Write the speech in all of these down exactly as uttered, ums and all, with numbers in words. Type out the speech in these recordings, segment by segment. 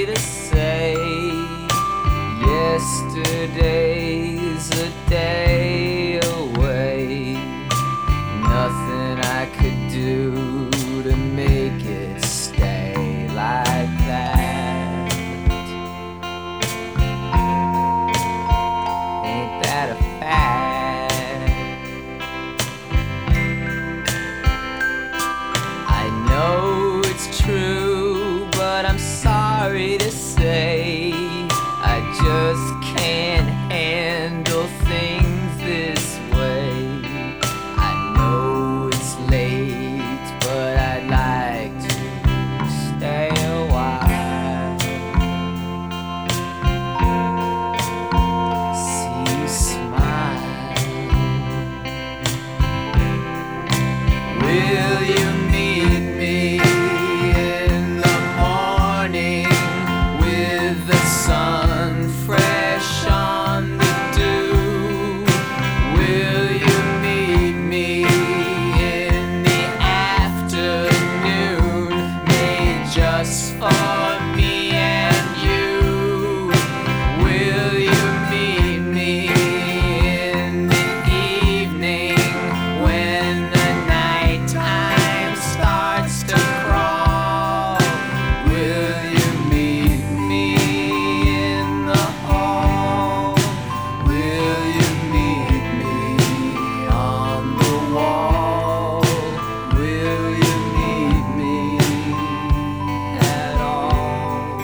sorry to say, yesterday's a day away. Nothing I could do to make it stay like that. Ain't that a fact? I know it's true, but I'm sorry to say I just can't handle things this way. I know it's late, but I'd like to stay a while. See you smile. Will you meet me in the morning with the sun fresh on the dew? Will you meet me in the afternoon, made just for me and you? Will you meet me in the evening when the nighttime starts to crawl? Will you meet me in the hall? Will you meet me on the wall? Will you meet me at all?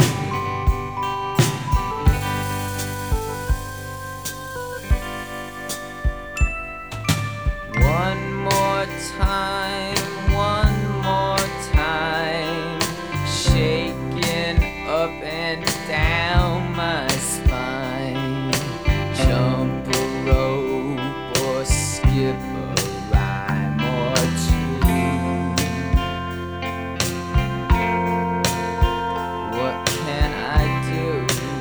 One more time, one more time, shaking up and down my spine. Jump a rope or skip a rhyme or two. What can I do?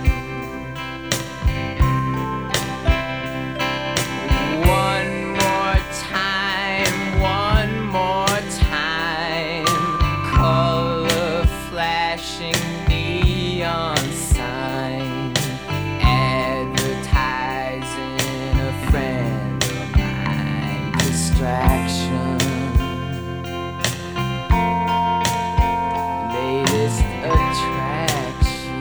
One more time, one more time, color flashing neon sign, advertising a friend of mine, distraction, latest attraction.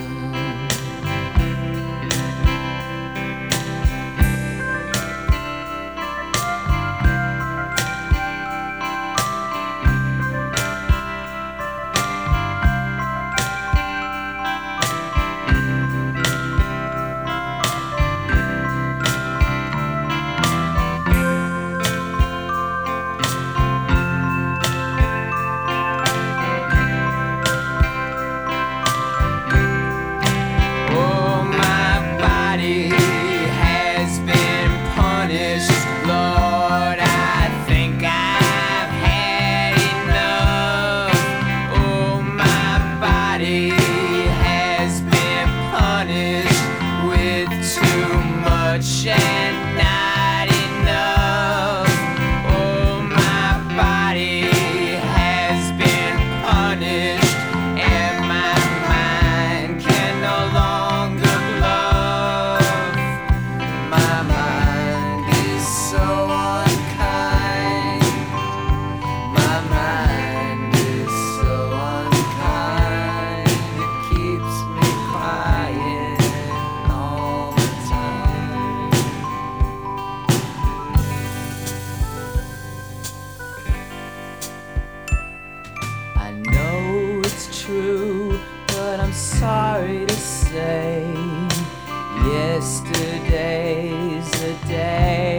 Oh, my body has been punished, Lord. I think I've had enough. Oh, my body has been punished with too much and not enough. Oh, my body has been punished, and my mind can no longer love. My mind is so unkind. My mind is so unkind. It keeps me crying all the time. I know it's true, but I'm sorry to say, yesterday's a day